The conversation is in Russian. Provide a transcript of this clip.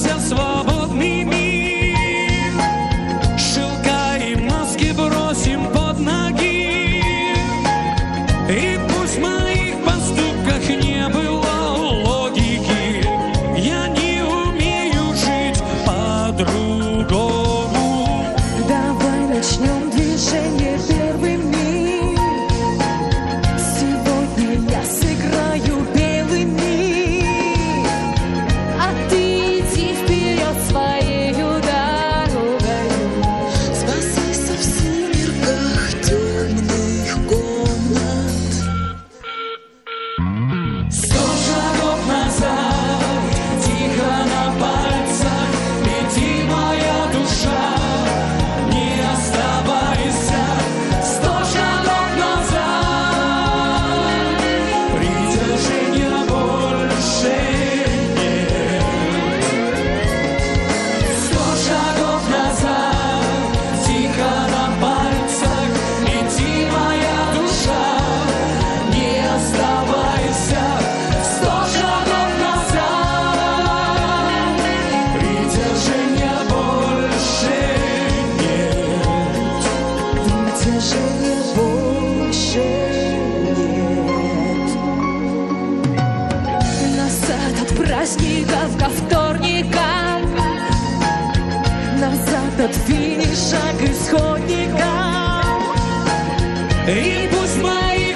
начался свободный мир. Шелка и маски бросим под ноги, и пусть в моих поступках не было логики, я не умею жить по-другому. Давай начнем движение первыми. Сегодня я сыграю белый мир, а ты иди вперед своею дорогою. Спасайся в сумерках темных комнат. 100 шагов назад, тихо на пальцах, лети, моя душа, не оставайся. 100 шагов назад, притяжения больше нет. 100 шагов назад, тихо на пальцах, лети, моя душа, не оставайся. 100 шагов назад, притяжения больше нет. Притяжения больше нет. Назад от праздников ко вторникам, назад от финиша к исходникам. И пусть мои